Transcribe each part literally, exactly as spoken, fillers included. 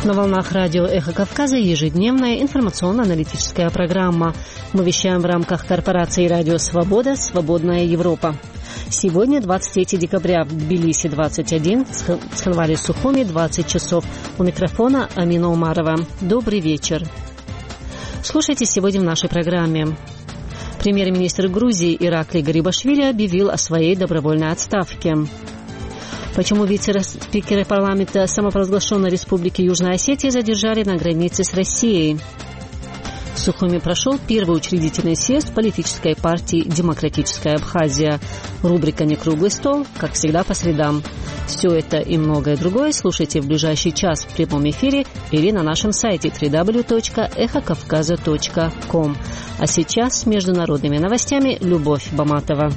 На волнах радио «Эхо Кавказа» ежедневная информационно-аналитическая программа. Мы вещаем в рамках корпорации «Радио Свобода. Свободная Европа». Сегодня двадцать третьего декабря, в Тбилиси двадцать один, в Цхинвале-Сухуми двадцать часов. У микрофона Амина Умарова. Добрый вечер. Слушайте сегодня в нашей программе. Премьер-министр Грузии Ираклий Гарибашвили объявил о своей добровольной отставке. Почему вице-спикера парламента самопровозглашенной Республики Южная Осетия задержали на границе с Россией? В Сухуми прошел первый учредительный съезд политической партии «Демократическая Абхазия». Рубрика «Не круглый стол», как всегда, по средам. Все это и многое другое слушайте в ближайший час в прямом эфире или на нашем сайте дабл ю дабл ю дабл ю точка эхо кавказа точка ком. А сейчас с международными новостями Любовь Баматова.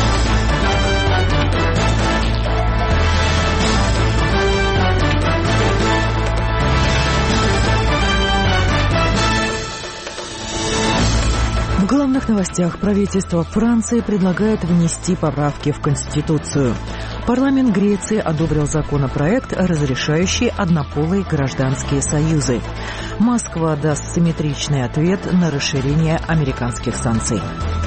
В главных новостях правительство Франции предлагает внести поправки в Конституцию. Парламент Греции одобрил законопроект, разрешающий однополые гражданские союзы. Москва даст симметричный ответ на расширение американских санкций.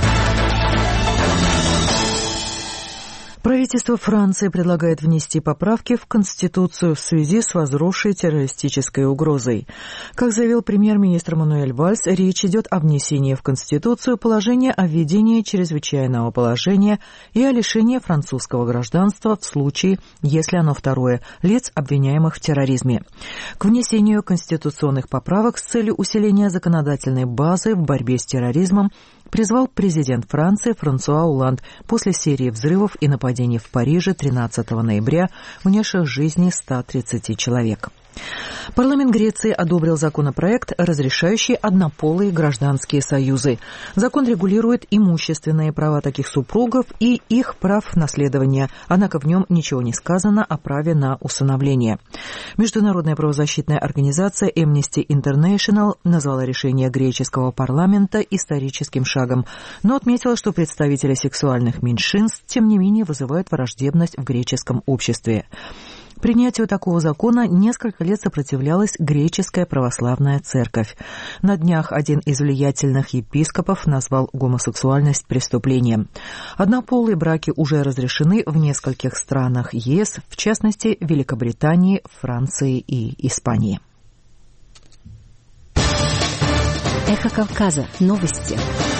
Правительство Франции предлагает внести поправки в Конституцию в связи с возросшей террористической угрозой. Как заявил премьер-министр Мануэль Вальс, речь идет о внесении в Конституцию положения о введении чрезвычайного положения и о лишении французского гражданства в случае, если оно второе, лиц, обвиняемых в терроризме. К внесению конституционных поправок с целью усиления законодательной базы в борьбе с терроризмом призвал президент Франции Франсуа Олланд после серии взрывов и нападений в Париже тринадцатого ноября, унесших жизни ста тридцати человек. Парламент Греции одобрил законопроект, разрешающий однополые гражданские союзы. Закон регулирует имущественные права таких супругов и их прав наследования, однако в нем ничего не сказано о праве на усыновление. Международная правозащитная организация Amnesty International назвала решение греческого парламента историческим шагом, но отметила, что представители сексуальных меньшинств, тем не менее, вызывают враждебность в греческом обществе. Принятию такого закона несколько лет сопротивлялась греческая православная церковь. На днях один из влиятельных епископов назвал гомосексуальность преступлением. Однополые браки уже разрешены в нескольких странах ЕС, в частности, Великобритании, Франции и Испании. Эхо Кавказа. Новости.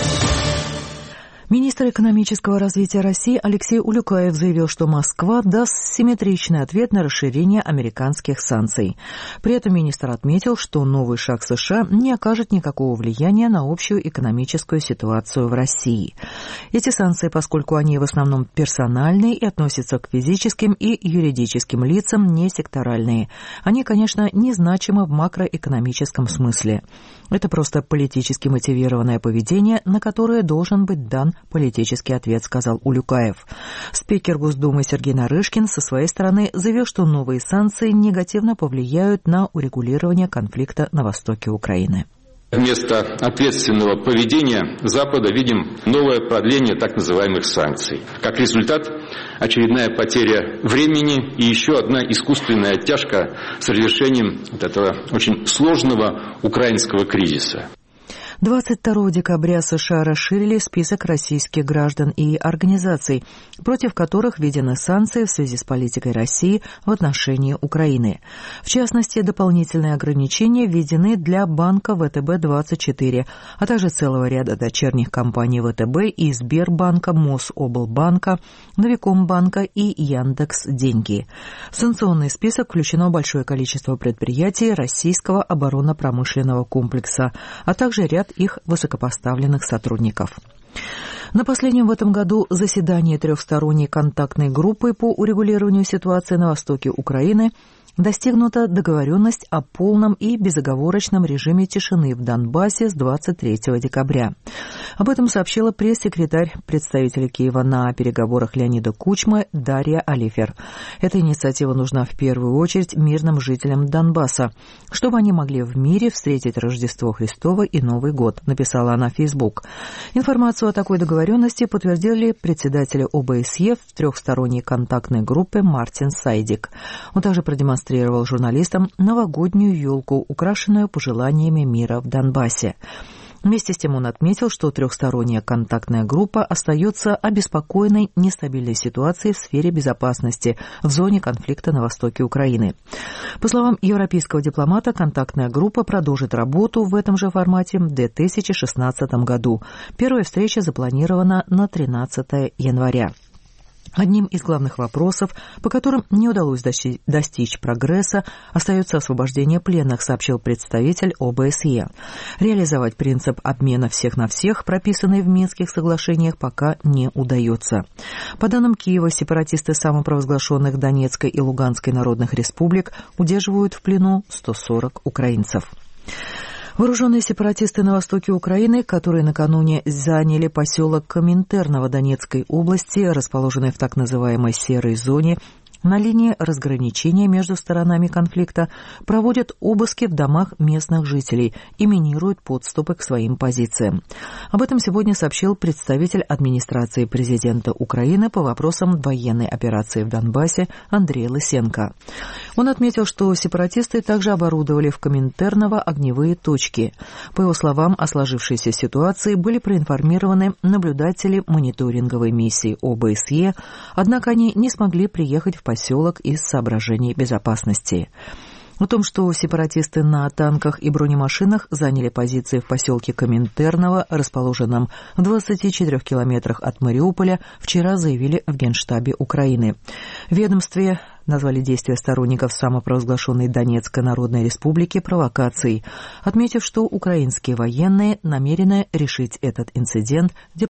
Министр экономического развития России Алексей Улюкаев заявил, что Москва даст симметричный ответ на расширение американских санкций. При этом министр отметил, что новый шаг США не окажет никакого влияния на общую экономическую ситуацию в России. Эти санкции, поскольку они в основном персональные и относятся к физическим и юридическим лицам, не секторальные. Они, конечно, незначимы в макроэкономическом смысле. Это просто политически мотивированное поведение, на которое должен быть дан политический ответ, сказал Улюкаев. Спикер Госдумы Сергей Нарышкин со своей стороны заявил, что новые санкции негативно повлияют на урегулирование конфликта на востоке Украины. Вместо ответственного поведения Запада видим новое продление так называемых санкций. Как результат, очередная потеря времени и еще одна искусственная оттяжка с разрешением вот этого очень сложного украинского кризиса. двадцать второго декабря США расширили список российских граждан и организаций, против которых введены санкции в связи с политикой России в отношении Украины. В частности, дополнительные ограничения введены для банка вэ тэ бэ двадцать четыре, а также целого ряда дочерних компаний вэ тэ бэ и Сбербанка, Мособлбанка, Новикомбанка и Яндекс.Деньги. В санкционный список включено большое количество предприятий российского оборонно-промышленного комплекса, а также ряд их высокопоставленных сотрудников. На последнем в этом году заседании трехсторонней контактной группы по урегулированию ситуации на востоке Украины достигнута договоренность о полном и безоговорочном режиме тишины в Донбассе с двадцать третьего декабря. Об этом сообщила пресс-секретарь представителя Киева на переговорах Леонида Кучмы Дарья Алифер. Эта инициатива нужна в первую очередь мирным жителям Донбасса, чтобы они могли в мире встретить Рождество Христово и Новый год, написала она в Facebook. Информацию о такой договоренности подтвердили председатели о бэ эс е в трехсторонней контактной группе Мартин Сайдик. Он также продемонстрировал продемонстрировал журналистам новогоднюю елку, украшенную пожеланиями мира в Донбассе. Вместе с тем он отметил, что трехсторонняя контактная группа остается обеспокоенной нестабильной ситуацией в сфере безопасности в зоне конфликта на востоке Украины. По словам европейского дипломата, контактная группа продолжит работу в этом же формате в две тысячи шестнадцатом году. Первая встреча запланирована на тринадцатое января. Одним из главных вопросов, по которым не удалось достичь прогресса, остается освобождение пленных, сообщил представитель О Бэ С Е. Реализовать принцип обмена всех на всех, прописанный в Минских соглашениях, пока не удается. По данным Киева, сепаратисты самопровозглашенных Донецкой и Луганской народных республик удерживают в плену сто сорок украинцев. Вооруженные сепаратисты на востоке Украины, которые накануне заняли поселок Коминтерново Донецкой области, расположенный в так называемой «серой зоне», на линии разграничения между сторонами конфликта, проводят обыски в домах местных жителей и минируют подступы к своим позициям. Об этом сегодня сообщил представитель администрации президента Украины по вопросам военной операции в Донбассе Андрей Лысенко. Он отметил, что сепаратисты также оборудовали в Коминтерново огневые точки. По его словам, о сложившейся ситуации были проинформированы наблюдатели мониторинговой миссии О Бэ С Е, однако они не смогли приехать в поселок из соображений безопасности. О том, что сепаратисты на танках и бронемашинах заняли позиции в поселке Коминтерново, расположенном в двадцати четырёх километрах от Мариуполя, вчера заявили в Генштабе Украины. В ведомстве назвали действия сторонников самопровозглашенной Донецкой Народной Республики провокацией, отметив, что украинские военные намерены решить этот инцидент